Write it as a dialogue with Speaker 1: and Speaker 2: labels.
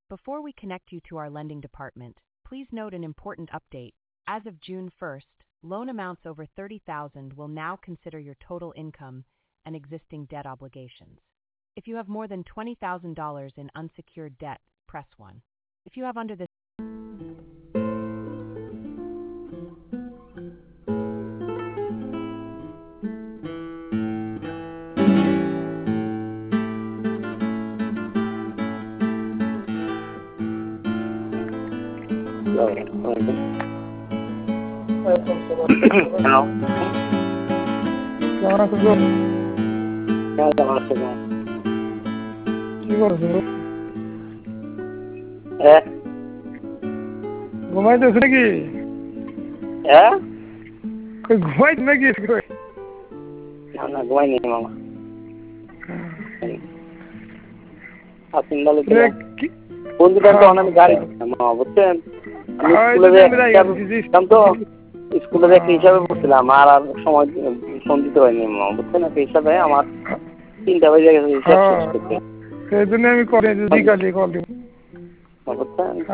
Speaker 1: Before we connect you to our lending department, please note an important update. As of June 1st, loan amounts over $30,000 will now consider your total income and existing debt obligations. If you have more than $20,000 in unsecured debt, press 1. If you have under this
Speaker 2: Hello.
Speaker 3: কেমন আছো গো?
Speaker 2: কেমন আছো?
Speaker 3: কি করছো? ঘুমাইতেছো নাকি? ঘুমাইছো নাকি?
Speaker 2: না ঘুমাইনি মামা। বন্ধুটা তো অনেক গাড়ি মামা বুঝছেন, স্কুলে একটা হিসাবে পড়ছিলাম আর সময় ফোন দিতে পারিনি মামা বুঝছেন, একটা হিসাবে আমার 3টা বাজে গেছে হিসাব শেষ করতে।
Speaker 3: সেই জন্য আমি কল দিব বুঝছেন।